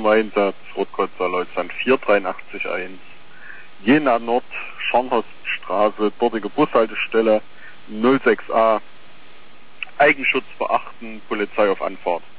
zum Einsatz, Rotkreuzsaal Deutschland 4881, Jena Nord, Scharnhorststraße, dortige Bushaltestelle 06a, Eigenschutz beachten, Polizei auf Anfahrt.